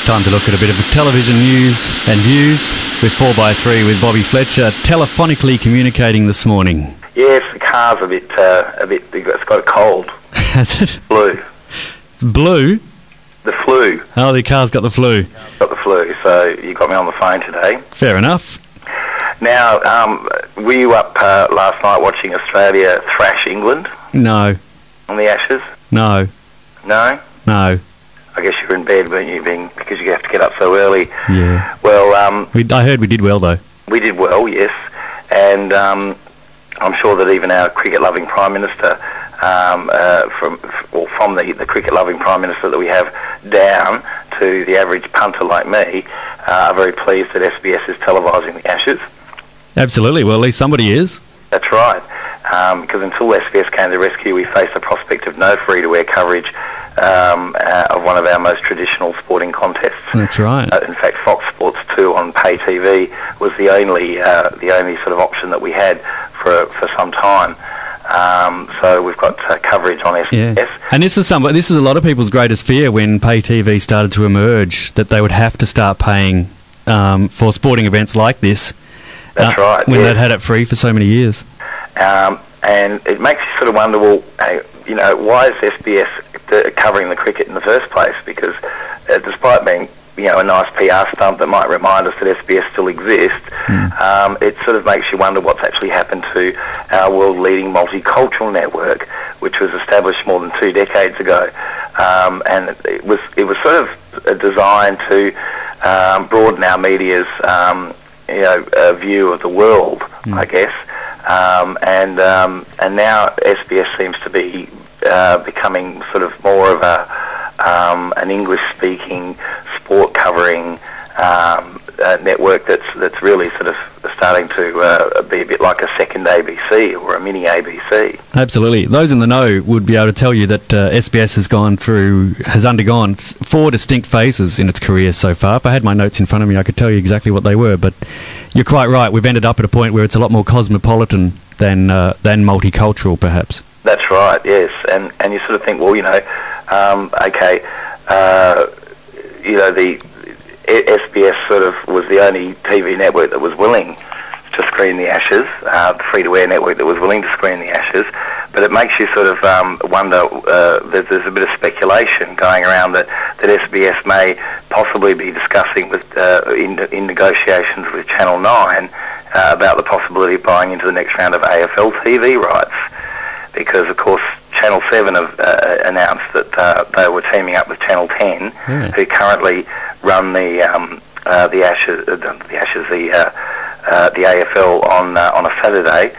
Time to look at a bit of television news and views with 4x3 with Bobby Fletcher, telephonically communicating this morning. Yes, the car's a bit, it's got a cold. Has it? Flu. Blue? The flu. Oh, the car's got the flu. Got the flu, so you got me on the phone today. Fair enough. Now, were you up last night watching Australia thrash England? No. On the Ashes? No. No? No. I guess you were in bed, weren't you, because you have to get up so early. Yeah. Well, I heard we did well, though. we did well, yes, and I'm sure that even our cricket-loving Prime Minister, from the cricket-loving Prime Minister that we have down to the average punter like me, are very pleased that SBS is televising the Ashes. Absolutely. Well, at least somebody is. That's right, because until SBS came to the rescue, we faced the prospect of no free-to-air coverage of one of our most traditional sporting contests. That's right. In fact, Fox Sports 2 on pay TV was the only sort of option that we had for some time. So we've got coverage on SBS. Yeah. And this is a lot of people's greatest fear when pay TV started to emerge, that they would have to start paying for sporting events like this. That's right. When yes. they'd had it free for so many years. And it makes you sort of wonder, well, why is SBS covering the cricket in the first place? Because despite being, a nice PR stunt that might remind us that SBS still exists, it sort of makes you wonder what's actually happened to our world-leading multicultural network, which was established more than 2 decades ago, and it was sort of designed to broaden our media's view of the world, I guess, and now SBS seems to be becoming sort of more of an English-speaking, sport-covering network that's really sort of starting to be a bit like a second ABC or a mini ABC. Absolutely. Those in the know would be able to tell you that SBS has undergone 4 distinct phases in its career so far. If I had my notes in front of me, I could tell you exactly what they were, but you're quite right. We've ended up at a point where it's a lot more cosmopolitan than multicultural, perhaps. That's right, yes. And you sort of think, well, the SBS sort of was the only TV network that was willing to screen the Ashes, the free-to-air network that was willing to screen the Ashes, but it makes you sort of wonder, there's a bit of speculation going around that SBS may possibly be discussing with in negotiations with Channel 9 about the possibility of buying into the next round of AFL TV rights, because, of course, Channel 7 have announced that they were teaming up with Channel 10, who currently run the AFL on a Saturday,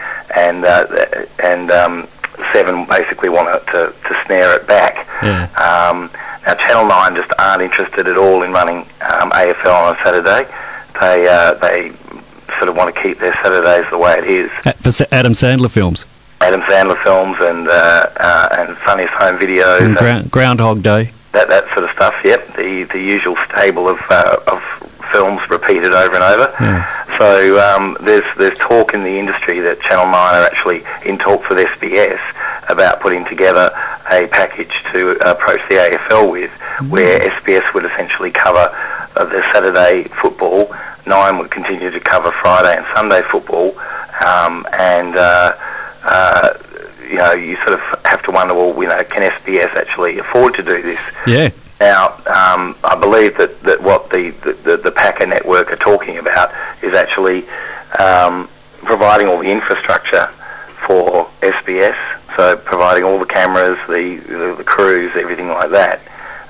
and 7 basically want to snare it back. Yeah. Now, Channel 9 just aren't interested at all in running AFL on a Saturday. They sort of want to keep their Saturdays the way it is. For Adam Sandler films. Adam Sandler films and Funniest Home Videos. And Groundhog Day. That sort of stuff, yep. The usual stable of films repeated over and over. Yeah. So there's talk in the industry that Channel 9 are actually in talks with SBS about putting together a package to approach the AFL with, where SBS would essentially cover the Saturday football, 9 would continue to cover Friday and Sunday football, you sort of have to wonder, well, can SBS actually afford to do this? Yeah. Now, I believe that what the Packer network are talking about is actually providing all the infrastructure for SBS, so providing all the cameras, the crews, everything like that,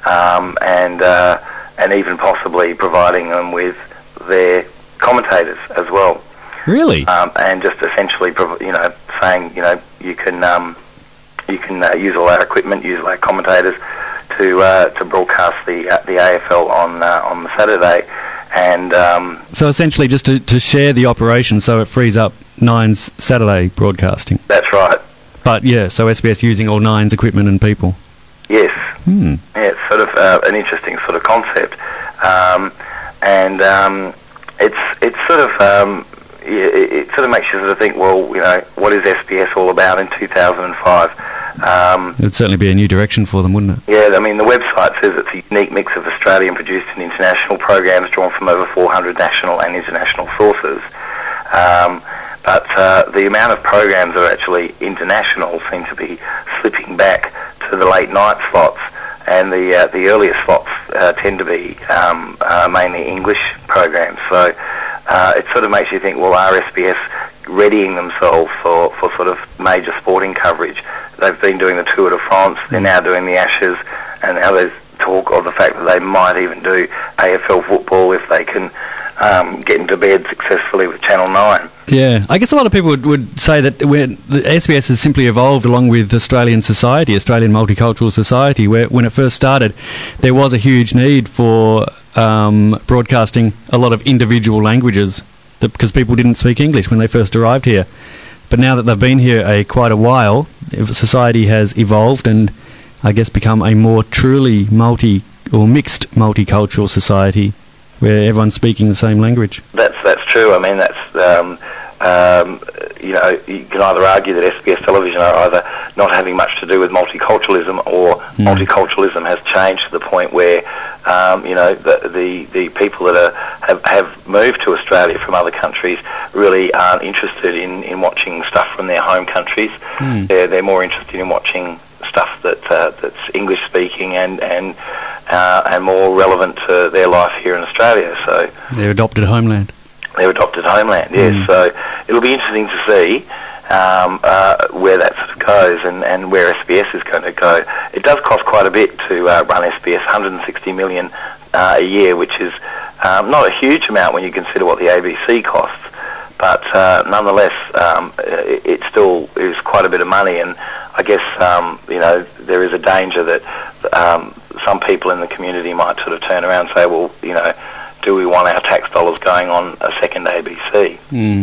and even possibly providing them with their commentators as well. Really? And just essentially, saying, you can use all our equipment, use all our commentators to broadcast the AFL on the Saturday, and so essentially just to share the operation, so it frees up 9's Saturday broadcasting. That's right. But yeah, so SBS using all 9's equipment and people. Yes. Yeah, it's sort of an interesting sort of concept, and it's sort of. It sort of makes you sort of think, well, what is SBS all about in 2005? It would certainly be a new direction for them, wouldn't it? Yeah, I mean, the website says it's a unique mix of Australian-produced and international programs drawn from over 400 national and international sources. But the amount of programs that are actually international seem to be slipping back to the late night slots, and the earlier slots tend to be mainly English programs. So it sort of makes you think, well, are SBS readying themselves for sort of major sporting coverage? They've been doing the Tour de France, they're now doing the Ashes, and now there's talk of the fact that they might even do AFL football if they can get into bed successfully with Channel 9. Yeah, I guess a lot of people would say that when the SBS has simply evolved along with Australian society, Australian multicultural society, where when it first started, there was a huge need for broadcasting a lot of individual languages because people didn't speak English when they first arrived here. But now that they've been here quite a while, society has evolved and I guess become a more truly mixed multicultural society where everyone's speaking the same language. That's true. I mean, that's you can either argue that SBS television are either not having much to do with multiculturalism, or multiculturalism has changed to the point where the people that have moved to Australia from other countries really aren't interested in watching stuff from their home countries. They're more interested in watching stuff that's English speaking and more relevant to their life here in Australia. So their adopted homeland. Yes. So it'll be interesting to see where that sort of goes and where SBS is going to go. It does cost quite a bit to run SBS, $160 million a year, which is not a huge amount when you consider what the ABC costs. But nonetheless, it still is quite a bit of money, and I guess there is a danger that some people in the community might sort of turn around and say, well, do we want our tax dollars going on a second ABC?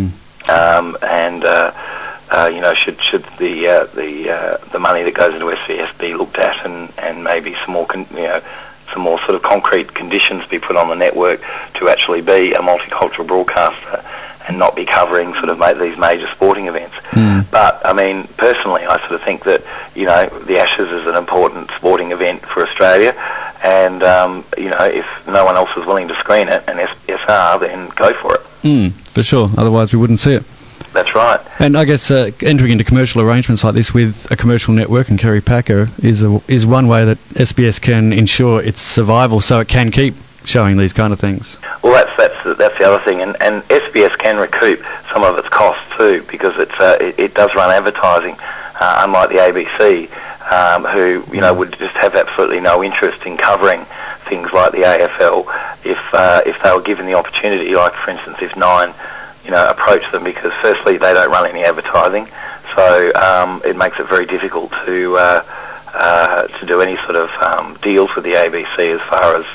Should the money that goes into SBS be looked at, and maybe some more sort of concrete conditions be put on the network to actually be a multicultural broadcaster and not be covering sort of these major sporting events. But I mean, personally, I sort of think that the Ashes is an important sporting event for Australia, and if no one else is willing to screen it, and SBS are, then go for it. For sure. Otherwise, we wouldn't see it. That's right. And I guess entering into commercial arrangements like this with a commercial network and Kerry Packer is one way that SBS can ensure its survival, so it can keep showing these kind of things. Well, that's the other thing, and SBS can recoup some of its costs too, because it does run advertising, unlike the ABC, who would just have absolutely no interest in covering things like the AFL if they were given the opportunity. Like, for instance, if Nine approach them, because firstly they don't run any advertising, so it makes it very difficult to do any sort of deals with the ABC as far as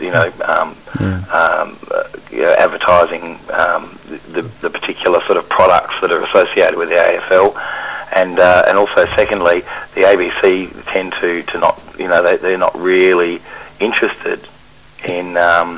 advertising the particular sort of products that are associated with the AFL, and also secondly, the ABC tend to not they're not really interested in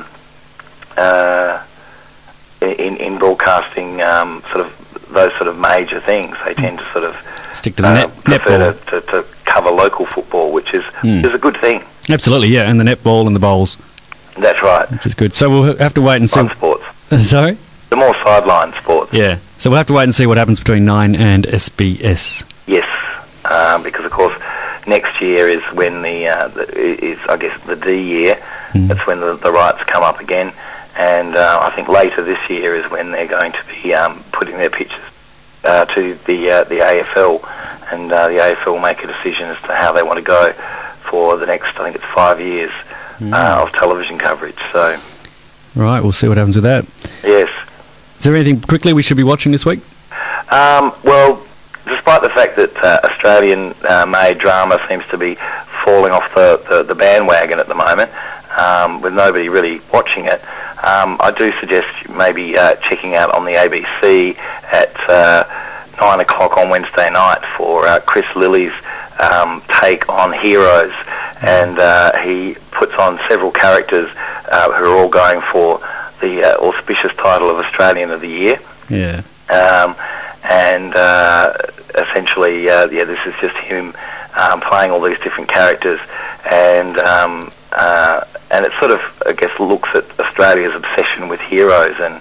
broadcasting sort of those sort of major things. They tend to sort of stick to the prefer to cover local football, which is a good thing. Absolutely, yeah, and the netball and the bowls. That's right. Which is good. So we'll have to wait and see. Fun sports. Sorry? The more sideline sports. Yeah. So we'll have to wait and see what happens between Nine and SBS. Yes, because of course next year is when I guess the D year. That's when the rights come up again. And I think later this year is when they're going to be putting their pitches to the AFL, and the AFL will make a decision as to how they want to go for the next, I think it's 5 years of television coverage. So, right, we'll see what happens with that. Yes. Is there anything quickly we should be watching this week? Well, despite the fact that Australian-made drama seems to be falling off the bandwagon at the moment, with nobody really watching it, I do suggest maybe checking out on the ABC at 9 o'clock on Wednesday night for Chris Lilly's take on Heroes, and he puts on several characters who are all going for the auspicious title of Australian of the Year. Yeah. And essentially, this is just him playing all these different characters, and it sort of, I guess, looks at Australia's obsession with heroes and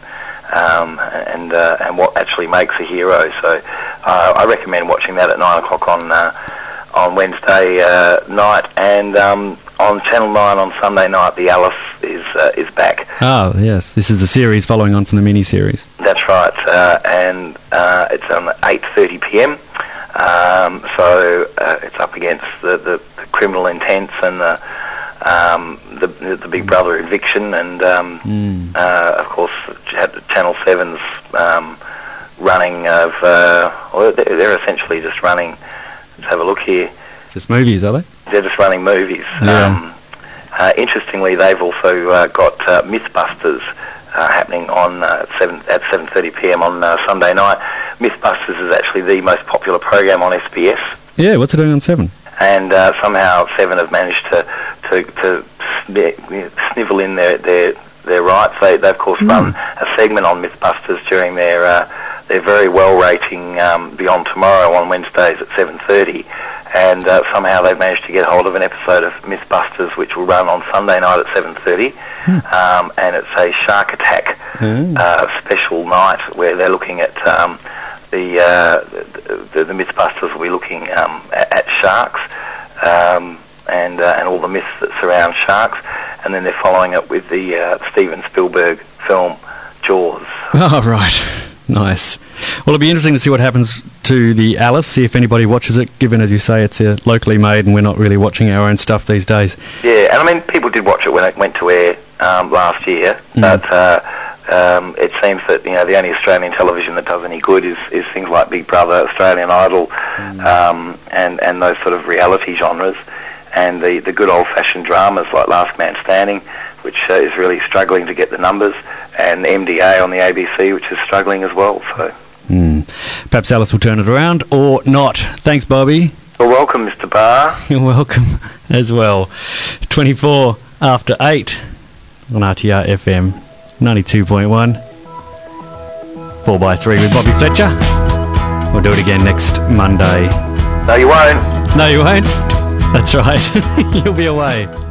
what actually makes a hero. So I recommend watching that at 9 o'clock on Wednesday night, and on Channel 9 on Sunday night, The Alice is back. Oh, yes. This is the series following on from the mini-series. That's right, and it's on at 8:30 p.m. So it's up against the criminal intents and the Big Brother eviction, and of course Channel 7's running of they're essentially just running. Let's have a look here. Just movies, are they? They're just running movies. Yeah. Interestingly, they've also got Mythbusters happening on at 7:30 p.m. on Sunday night. Mythbusters is actually the most popular program on SBS. Yeah, what's it doing on 7? And somehow 7 have managed to snivel in their rights. They of course run a segment on Mythbusters during their very well rating Beyond Tomorrow on Wednesdays at 7:30. And somehow they've managed to get hold of an episode of Mythbusters, which will run on Sunday night at 7:30, and it's a shark attack special night where they're looking at the Mythbusters will be looking at sharks and all the myths that surround sharks, and then they're following it with the Steven Spielberg film Jaws. Oh, right. Nice. Well, it'll be interesting to see what happens to the Alice, see if anybody watches it, given, as you say, it's locally made and we're not really watching our own stuff these days. Yeah, and I mean, people did watch it when it went to air last year, but it seems that, the only Australian television that does any good is things like Big Brother, Australian Idol, and those sort of reality genres, and the good old-fashioned dramas like Last Man Standing, which is really struggling to get the numbers, and MDA on the ABC, which is struggling as well. So perhaps Alice will turn it around, or not. Thanks, Bobby. Well, welcome, Mr. Barr. You're welcome as well. 24 after 8 on RTR FM 92.1. 4x3 with Bobby Fletcher. We'll do it again next Monday. No, you won't. No, you won't. That's right. You'll be away.